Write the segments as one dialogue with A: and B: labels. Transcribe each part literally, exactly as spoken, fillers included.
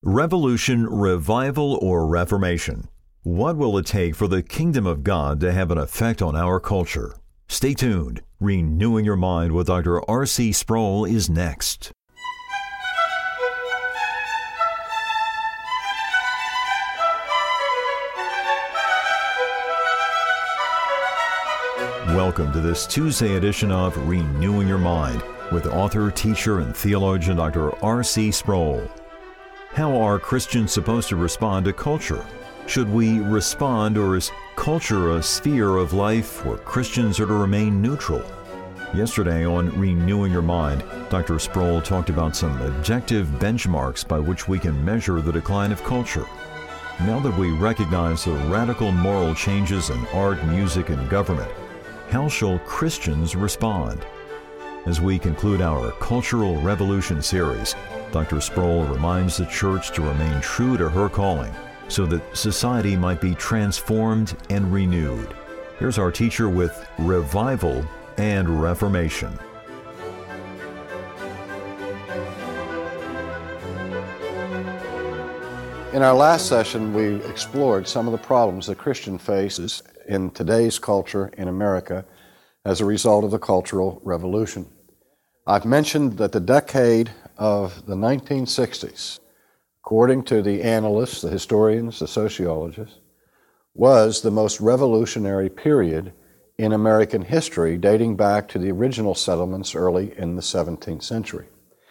A: Revolution, revival, or reformation? What will it take for the kingdom of God to have an effect on our culture? Stay tuned. Renewing Your Mind with Doctor R C Sproul is next. Welcome to this Tuesday edition of Renewing Your Mind with author, teacher, and theologian Doctor R C Sproul. How are Christians supposed to respond to culture? Should we respond, or is culture a sphere of life where Christians are to remain neutral? Yesterday on Renewing Your Mind, Doctor Sproul talked about some objective benchmarks by which we can measure the decline of culture. Now that we recognize the radical moral changes in art, music, and government, how shall Christians respond? As we conclude our Cultural Revolution series, Doctor Sproul reminds the church to remain true to her calling so that society might be transformed and renewed. Here's our teacher with Revival and Reformation.
B: In our last session, we explored some of the problems the Christian faces in today's culture in America as a result of the Cultural Revolution. I've mentioned that the decade of the nineteen sixties, according to the analysts, the historians, the sociologists, was the most revolutionary period in American history, dating back to the original settlements early in the seventeenth century.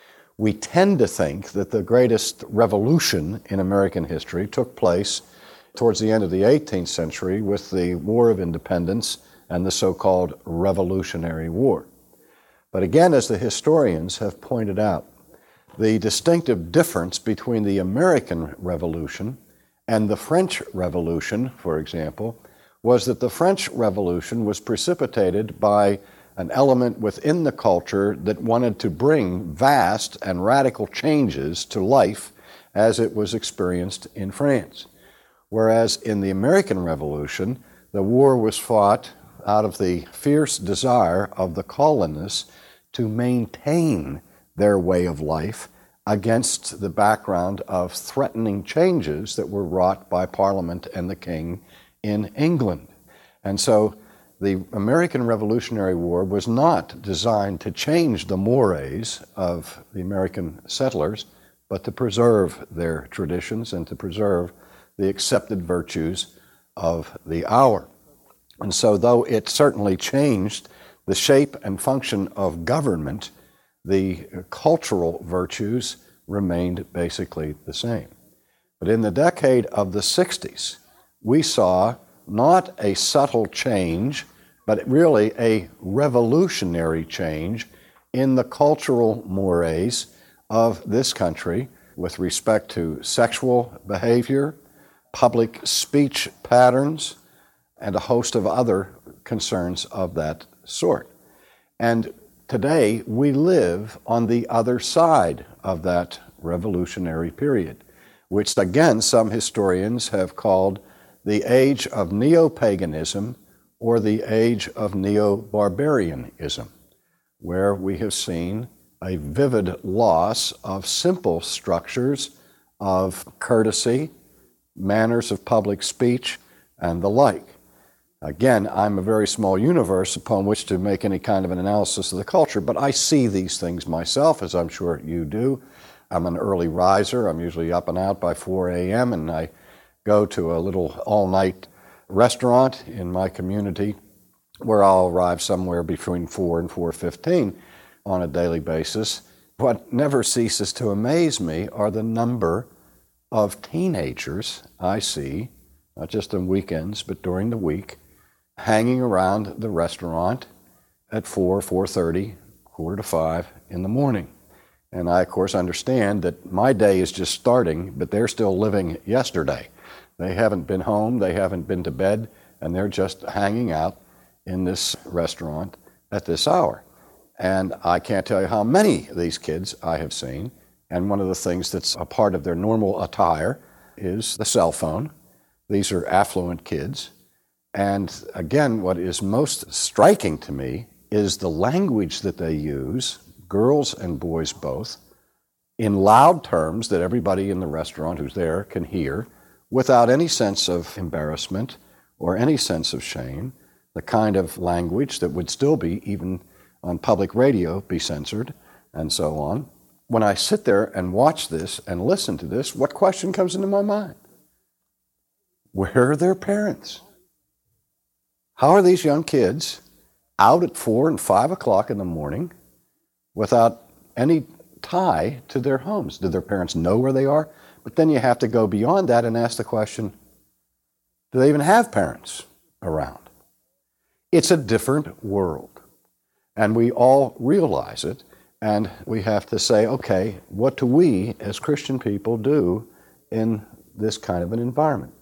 B: We tend to think that the greatest revolution in American history took place towards the end of the eighteenth century with the War of Independence and the so-called Revolutionary War. But again, as the historians have pointed out, the distinctive difference between the American Revolution and the French Revolution, for example, was that the French Revolution was precipitated by an element within the culture that wanted to bring vast and radical changes to life as it was experienced in France. Whereas in the American Revolution, the war was fought out of the fierce desire of the colonists to maintain their way of life against the background of threatening changes that were wrought by Parliament and the King in England. And so the American Revolutionary War was not designed to change the mores of the American settlers, but to preserve their traditions and to preserve the accepted virtues of the hour. And so though it certainly changed the shape and function of government, the cultural virtues remained basically the same. But in the decade of the sixties, we saw not a subtle change, but really a revolutionary change in the cultural mores of this country with respect to sexual behavior, public speech patterns, and a host of other concerns of that sort. And today, we live on the other side of that revolutionary period, which again, some historians have called the age of neo-paganism or the age of neo-barbarianism, where we have seen a vivid loss of simple structures of courtesy, manners of public speech, and the like. Again, I'm a very small universe upon which to make any kind of an analysis of the culture, but I see these things myself, as I'm sure you do. I'm an early riser. I'm usually up and out by four a.m., and I go to a little all-night restaurant in my community where I'll arrive somewhere between four and four fifteen on a daily basis. What never ceases to amaze me are the number of teenagers I see, not just on weekends, but during the week, hanging around the restaurant at four, four thirty, quarter to five in the morning. And I, of course, understand that my day is just starting, but they're still living yesterday. They haven't been home, they haven't been to bed, and they're just hanging out in this restaurant at this hour. And I can't tell you how many of these kids I have seen, and one of the things that's a part of their normal attire is the cell phone. These are affluent kids. And again, what is most striking to me is the language that they use, girls and boys both, in loud terms that everybody in the restaurant who's there can hear, without any sense of embarrassment or any sense of shame, the kind of language that would still be, even on public radio, be censored, and so on. When I sit there and watch this and listen to this, what question comes into my mind? Where are their parents? How are these young kids out at four and five o'clock in the morning without any tie to their homes? Do their parents know where they are? But then you have to go beyond that and ask the question, do they even have parents around? It's a different world, and we all realize it, and we have to say, okay, what do we as Christian people do in this kind of an environment?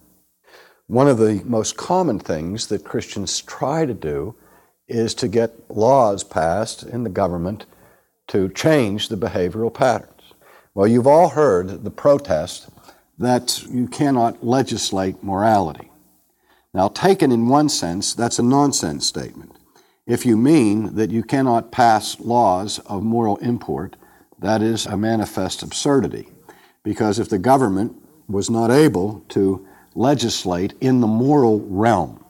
B: One of the most common things that Christians try to do is to get laws passed in the government to change the behavioral patterns. Well, you've all heard the protest that you cannot legislate morality. Now, taken in one sense, that's a nonsense statement. If you mean that you cannot pass laws of moral import, that is a manifest absurdity. Because if the government was not able to legislate in the moral realm,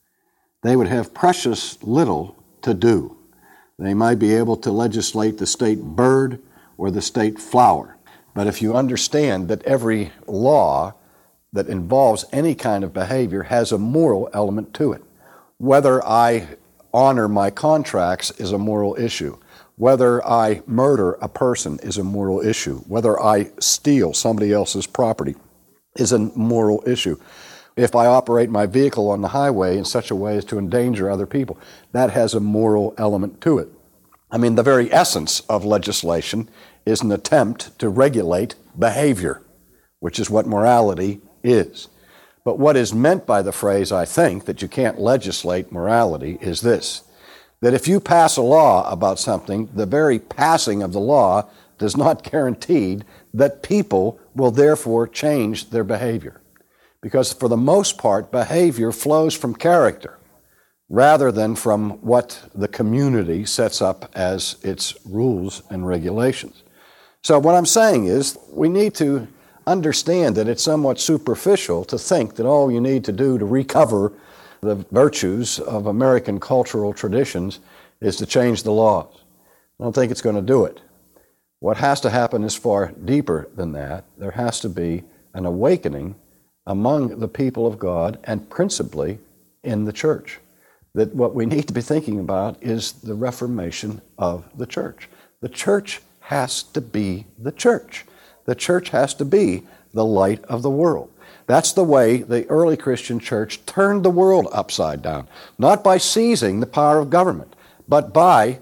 B: they would have precious little to do. They might be able to legislate the state bird or the state flower. But if you understand that every law that involves any kind of behavior has a moral element to it, whether I honor my contracts is a moral issue, whether I murder a person is a moral issue, whether I steal somebody else's property is a moral issue. If I operate my vehicle on the highway in such a way as to endanger other people, that has a moral element to it. I mean, the very essence of legislation is an attempt to regulate behavior, which is what morality is. But what is meant by the phrase, I think, that you can't legislate morality is this, that if you pass a law about something, the very passing of the law does not guarantee that people will therefore change their behavior. Because for the most part, behavior flows from character rather than from what the community sets up as its rules and regulations. So what I'm saying is we need to understand that it's somewhat superficial to think that all you need to do to recover the virtues of American cultural traditions is to change the laws. I don't think it's going to do it. What has to happen is far deeper than that. There has to be an awakening among the people of God and principally in the church. That what we need to be thinking about is the reformation of the church. The church has to be the church. The church has to be the light of the world. That's the way the early Christian church turned the world upside down. Not by seizing the power of government, but by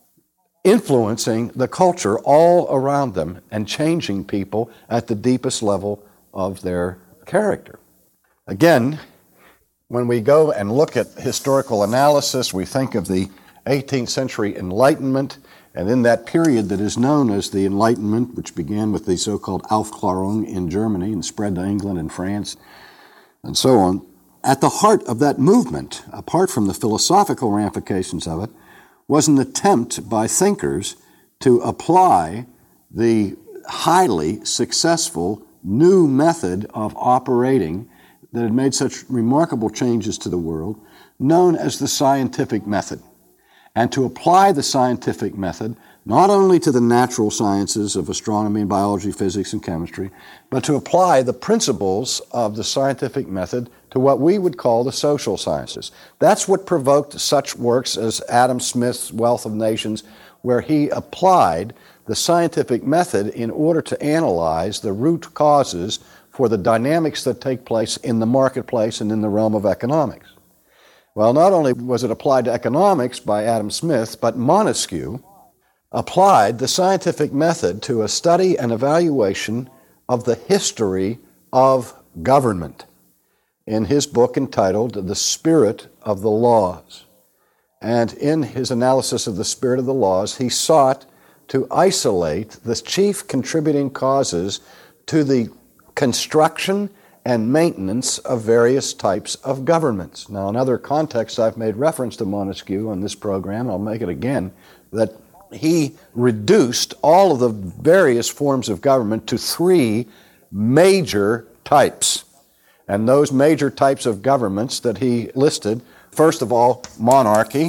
B: influencing the culture all around them and changing people at the deepest level of their character. Again, when we go and look at historical analysis, we think of the eighteenth century Enlightenment, and in that period that is known as the Enlightenment, which began with the so-called Aufklärung in Germany and spread to England and France, and so on, at the heart of that movement, apart from the philosophical ramifications of it, was an attempt by thinkers to apply the highly successful new method of operating that had made such remarkable changes to the world, known as the scientific method, and to apply the scientific method not only to the natural sciences of astronomy and biology, physics and chemistry, but to apply the principles of the scientific method to what we would call the social sciences. That's what provoked such works as Adam Smith's Wealth of Nations, where he applied the scientific method in order to analyze the root causes for the dynamics that take place in the marketplace and in the realm of economics. Well, not only was it applied to economics by Adam Smith, but Montesquieu applied the scientific method to a study and evaluation of the history of government in his book entitled The Spirit of the Laws. And in his analysis of the spirit of the laws, he sought to isolate the chief contributing causes to the construction and maintenance of various types of governments. Now, in other contexts, I've made reference to Montesquieu on this program, I'll make it again, that he reduced all of the various forms of government to three major types. And those major types of governments that he listed, first of all, monarchy.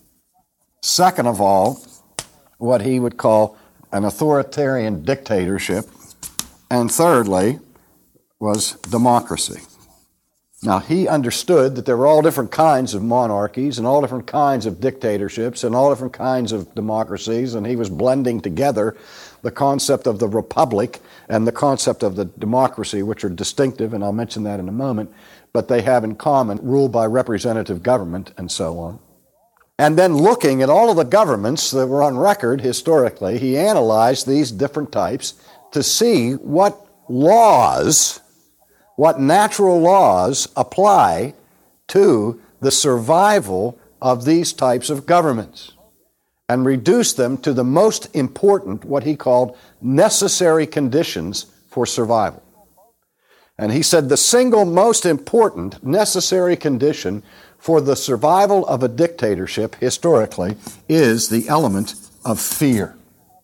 B: Second of all, what he would call an authoritarian dictatorship. And thirdly, was democracy. Now, he understood that there were all different kinds of monarchies and all different kinds of dictatorships and all different kinds of democracies, and he was blending together the concept of the republic and the concept of the democracy, which are distinctive, and I'll mention that in a moment, but they have in common rule by representative government and so on. And then looking at all of the governments that were on record historically, he analyzed these different types to see what laws what natural laws apply to the survival of these types of governments, and reduce them to the most important, what he called necessary conditions for survival. And he said the single most important necessary condition for the survival of a dictatorship historically is the element of fear.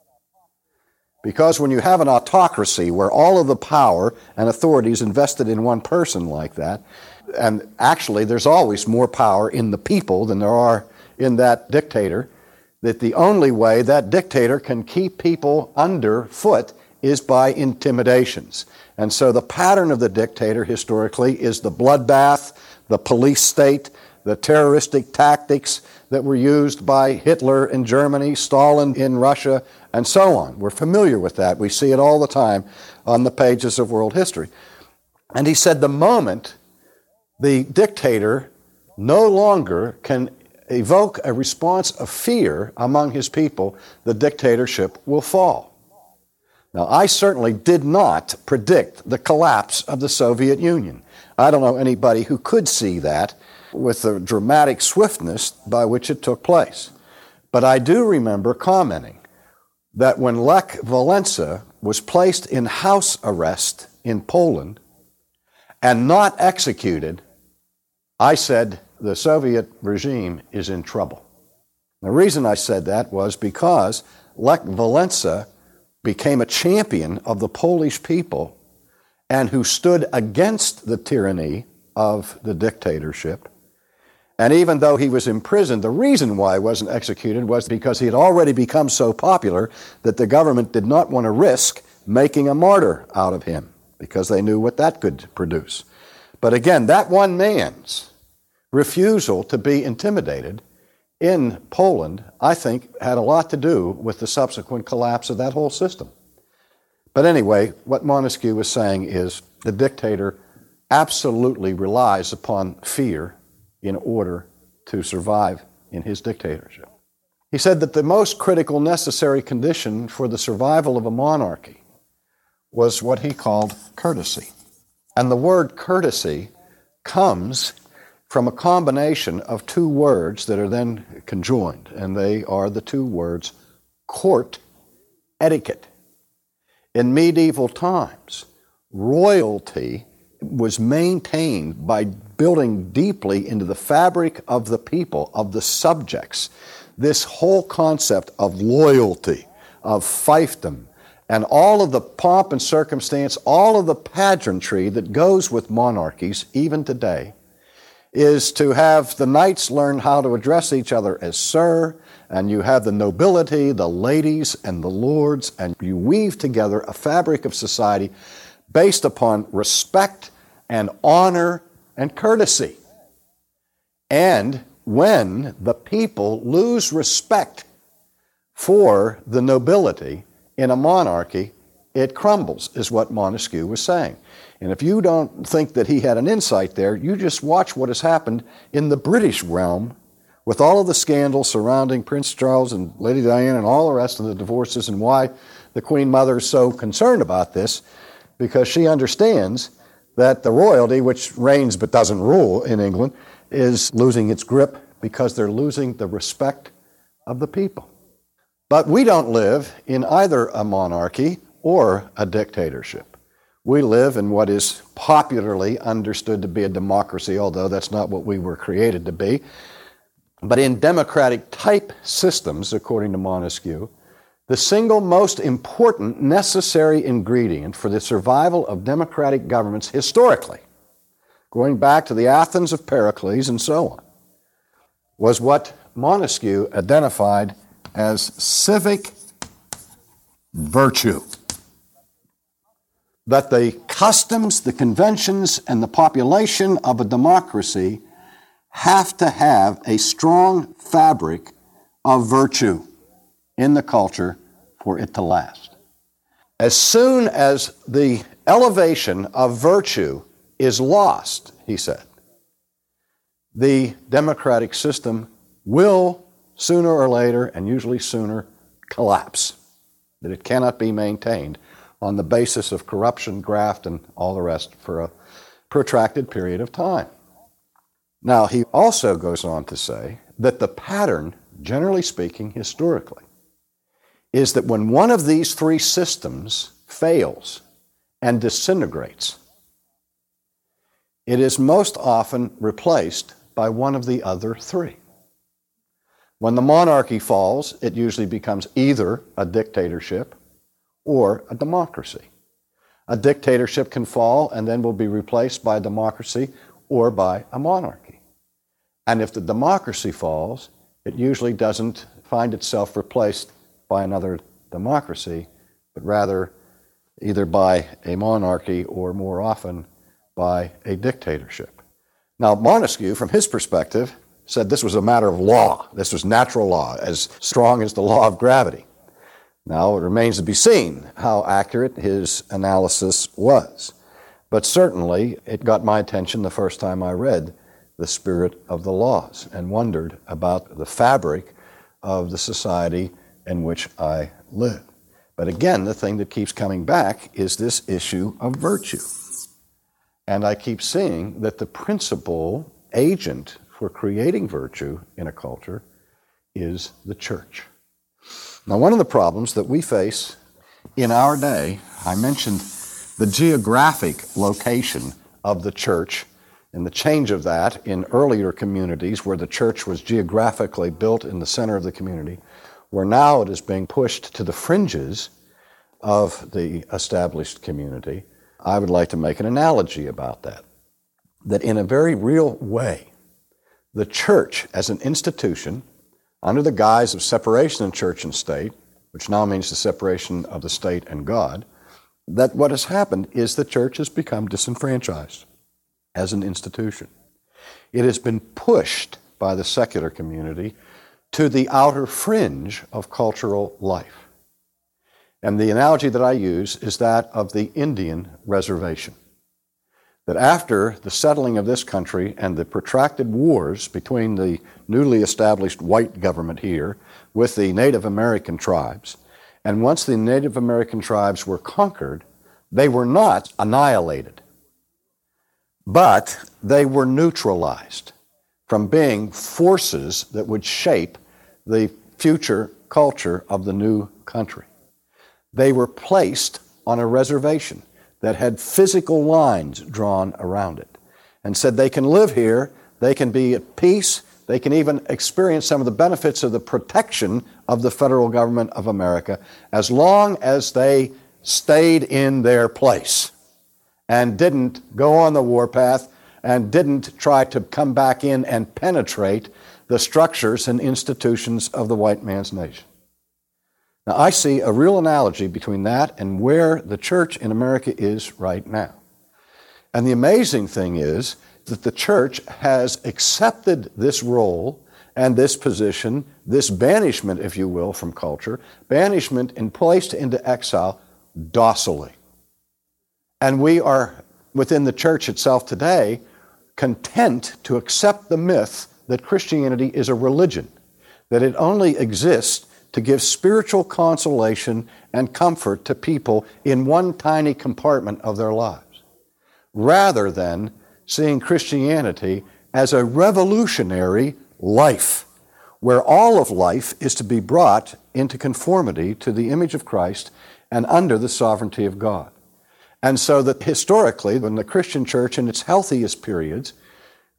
B: Because when you have an autocracy where all of the power and authority is invested in one person like that, and actually there's always more power in the people than there are in that dictator, that the only way that dictator can keep people underfoot is by intimidations. And so the pattern of the dictator historically is the bloodbath, the police state, the terroristic tactics that were used by Hitler in Germany, Stalin in Russia, and so on. We're familiar with that. We see it all the time on the pages of world history. And he said the moment the dictator no longer can evoke a response of fear among his people, the dictatorship will fall. Now, I certainly did not predict the collapse of the Soviet Union. I don't know anybody who could see that with the dramatic swiftness by which it took place. But I do remember commenting that when Lech Walesa was placed in house arrest in Poland and not executed, I said the Soviet regime is in trouble. The reason I said that was because Lech Walesa became a champion of the Polish people and who stood against the tyranny of the dictatorship. And even though he was imprisoned, the reason why he wasn't executed was because he had already become so popular that the government did not want to risk making a martyr out of him because they knew what that could produce. But again, that one man's refusal to be intimidated in Poland, I think, had a lot to do with the subsequent collapse of that whole system. But anyway, what Montesquieu was saying is the dictator absolutely relies upon fear in order to survive in his dictatorship. He said that the most critical necessary condition for the survival of a monarchy was what he called courtesy. And the word courtesy comes from a combination of two words that are then conjoined, and they are the two words court etiquette. In medieval times, royalty was maintained by building deeply into the fabric of the people, of the subjects, this whole concept of loyalty, of fiefdom, and all of the pomp and circumstance, all of the pageantry that goes with monarchies, even today, is to have the knights learn how to address each other as sir, and you have the nobility, the ladies, and the lords, and you weave together a fabric of society based upon respect and honor and courtesy. And when the people lose respect for the nobility in a monarchy, it crumbles, is what Montesquieu was saying. And if you don't think that he had an insight there, you just watch what has happened in the British realm with all of the scandals surrounding Prince Charles and Lady Diana and all the rest of the divorces, and why the Queen Mother is so concerned about this, because she understands that the royalty, which reigns but doesn't rule in England, is losing its grip because they're losing the respect of the people. But we don't live in either a monarchy or a dictatorship. We live in what is popularly understood to be a democracy, although that's not what we were created to be. But in democratic type systems, according to Montesquieu, the single most important necessary ingredient for the survival of democratic governments historically, going back to the Athens of Pericles and so on, was what Montesquieu identified as civic virtue. That the customs, the conventions, and the population of a democracy have to have a strong fabric of virtue in the culture for it to last. As soon as the elevation of virtue is lost, he said, the democratic system will sooner or later, and usually sooner, collapse. That it cannot be maintained on the basis of corruption, graft, and all the rest for a protracted period of time. Now, he also goes on to say that the pattern, generally speaking, historically, is that when one of these three systems fails and disintegrates, it is most often replaced by one of the other three. When the monarchy falls, it usually becomes either a dictatorship or a democracy. A dictatorship can fall and then will be replaced by a democracy or by a monarchy. And if the democracy falls, it usually doesn't find itself replaced by another democracy, but rather either by a monarchy or more often by a dictatorship. Now, Montesquieu, from his perspective, said this was a matter of law. This was natural law, as strong as the law of gravity. Now, it remains to be seen how accurate his analysis was. But certainly, it got my attention the first time I read The Spirit of the Laws and wondered about the fabric of the society in which I live. But again, the thing that keeps coming back is this issue of virtue. And I keep seeing that the principal agent for creating virtue in a culture is the church. Now, one of the problems that we face in our day, I mentioned the geographic location of the church and the change of that in earlier communities where the church was geographically built in the center of the community, where now it is being pushed to the fringes of the established community. I would like to make an analogy about that. That in a very real way, the church as an institution, under the guise of separation of church and state, which now means the separation of the state and God, that what has happened is the church has become disenfranchised as an institution. It has been pushed by the secular community to the outer fringe of cultural life. And the analogy that I use is that of the Indian reservation. That after the settling of this country and the protracted wars between the newly established white government here with the Native American tribes, and once the Native American tribes were conquered, they were not annihilated, but they were neutralized from being forces that would shape the future culture of the new country. They were placed on a reservation that had physical lines drawn around it and said they can live here, they can be at peace, they can even experience some of the benefits of the protection of the federal government of America as long as they stayed in their place and didn't go on the warpath and didn't try to come back in and penetrate the structures and institutions of the white man's nation. Now, I see a real analogy between that and where the church in America is right now. And the amazing thing is that the church has accepted this role and this position, this banishment, if you will, from culture, banishment and placed into exile docilely. And we are, within the church itself today, content to accept the myth that Christianity is a religion, that it only exists to give spiritual consolation and comfort to people in one tiny compartment of their lives, rather than seeing Christianity as a revolutionary life, where all of life is to be brought into conformity to the image of Christ and under the sovereignty of God. And so that historically, when the Christian church in its healthiest periods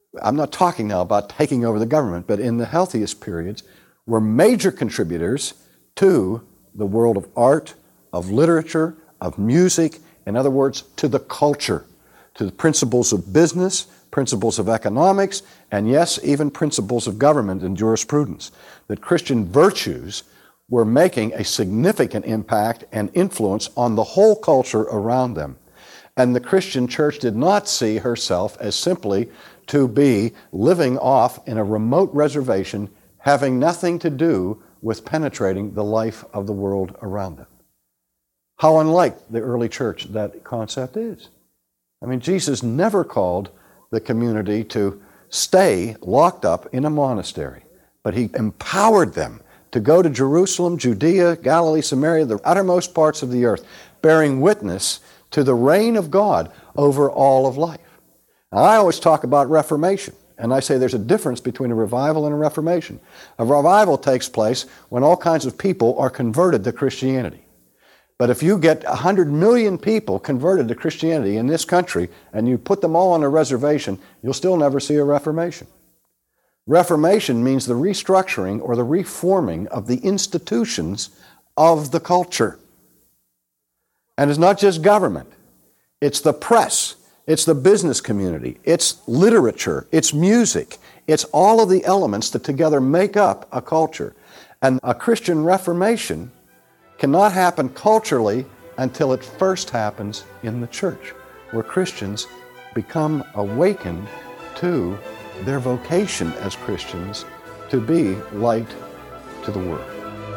B: I'm not talking now about taking over the government, but in the healthiest periods, were major contributors to the world of art, of literature, of music, in other words, to the culture, to the principles of business, principles of economics, and yes, even principles of government and jurisprudence. That Christian virtues were making a significant impact and influence on the whole culture around them. And the Christian church did not see herself as simply to be living off in a remote reservation, having nothing to do with penetrating the life of the world around them. How unlike the early church that concept is. I mean, Jesus never called the community to stay locked up in a monastery, but he empowered them to go to Jerusalem, Judea, Galilee, Samaria, the uttermost parts of the earth, bearing witness to the reign of God over all of life. Now, I always talk about Reformation, and I say there's a difference between a revival and a Reformation. A revival takes place when all kinds of people are converted to Christianity. But if you get one hundred million people converted to Christianity in this country and you put them all on a reservation, you'll still never see a Reformation. Reformation means the restructuring or the reforming of the institutions of the culture. And it's not just government. It's the press. It's the business community. It's literature. It's music. It's all of the elements that together make up a culture. And a Christian Reformation cannot happen culturally until it first happens in the church, where Christians become awakened to their vocation as Christians to be light to the world.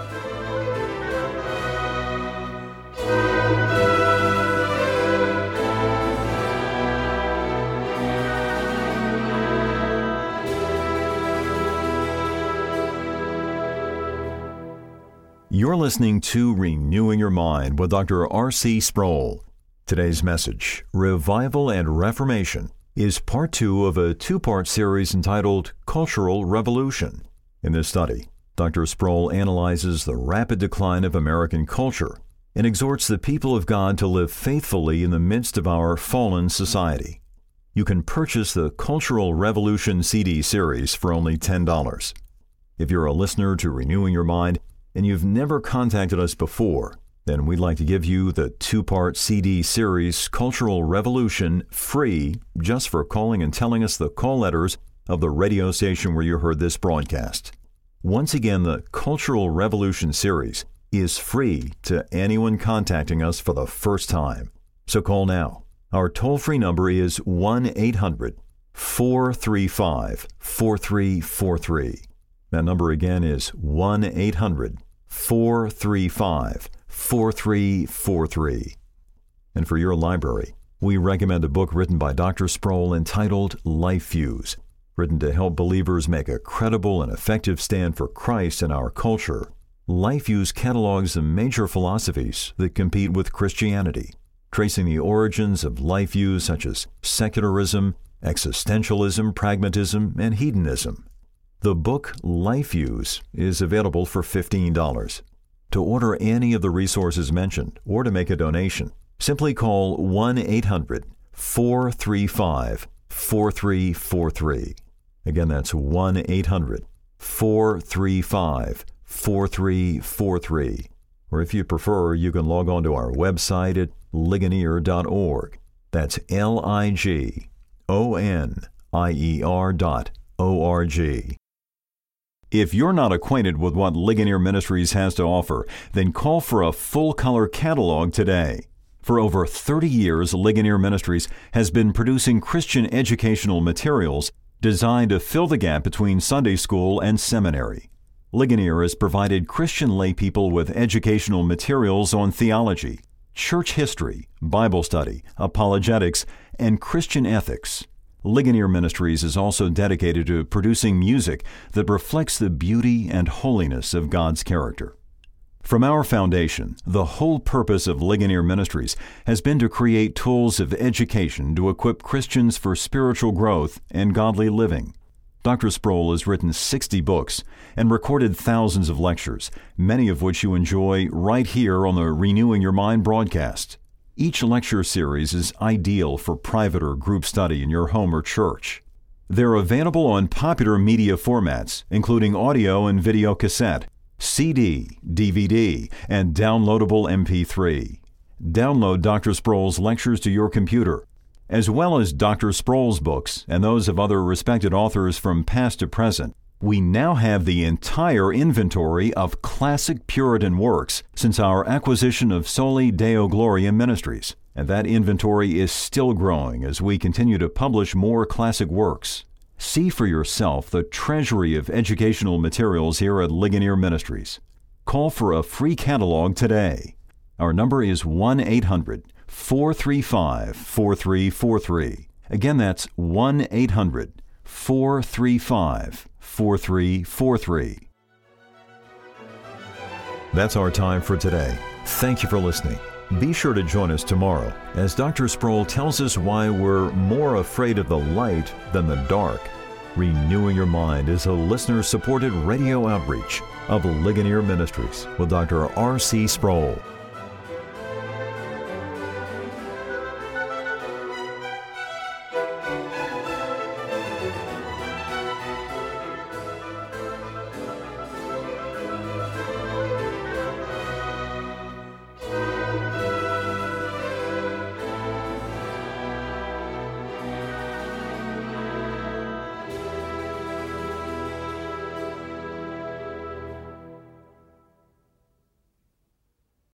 A: You're listening to Renewing Your Mind with Doctor R C Sproul. Today's message, Revival and Reformation, is part two of a two-part series entitled Cultural Revolution. In this study, Doctor Sproul analyzes the rapid decline of American culture and exhorts the people of God to live faithfully in the midst of our fallen society. You can purchase the Cultural Revolution C D series for only ten dollars. If you're a listener to Renewing Your Mind and you've never contacted us before, then we'd like to give you the two-part C D series Cultural Revolution free just for calling and telling us the call letters of the radio station where you heard this broadcast. Once again, the Cultural Revolution series is free to anyone contacting us for the first time. So call now. Our toll-free number is one eight hundred four three five four three four three. That number again is one eight hundred four three five four three four three. And for your library, we recommend a book written by Doctor Sproul entitled Life Views, written to help believers make a credible and effective stand for Christ in our culture. Life Views catalogs the major philosophies that compete with Christianity, tracing the origins of life views such as secularism, existentialism, pragmatism, and hedonism. The book Life Views is available for fifteen dollars. To order any of the resources mentioned or to make a donation, simply call one eight hundred four three five four three four three. Again, that's one eight hundred four three five four three four three. Or if you prefer, you can log on to our website at ligonier dot org. That's L I G O N I E R dot O R G. If you're not acquainted with what Ligonier Ministries has to offer, then call for a full-color catalog today. For over thirty years, Ligonier Ministries has been producing Christian educational materials designed to fill the gap between Sunday school and seminary. Ligonier has provided Christian laypeople with educational materials on theology, church history, Bible study, apologetics, and Christian ethics. Ligonier Ministries is also dedicated to producing music that reflects the beauty and holiness of God's character. From our foundation, the whole purpose of Ligonier Ministries has been to create tools of education to equip Christians for spiritual growth and godly living. Doctor Sproul has written sixty books and recorded thousands of lectures, many of which you enjoy right here on the Renewing Your Mind broadcast. Each lecture series is ideal for private or group study in your home or church. They're available on popular media formats, including audio and video cassette, C D, D V D, and downloadable M P three. Download Doctor Sproul's lectures to your computer, as well as Doctor Sproul's books and those of other respected authors from past to present. We now have the entire inventory of classic Puritan works since our acquisition of Soli Deo Gloria Ministries, and that inventory is still growing as we continue to publish more classic works. See for yourself the treasury of educational materials here at Ligonier Ministries. Call for a free catalog today. Our number is one eight hundred, four three five, four three four three. Again, that's one eight hundred, four three five, four three four three. That's our time for today. Thank you for listening. Be sure to join us tomorrow as Doctor Sproul tells us why we're more afraid of the light than the dark. Renewing Your Mind is a listener-supported radio outreach of Ligonier Ministries with Doctor R C Sproul.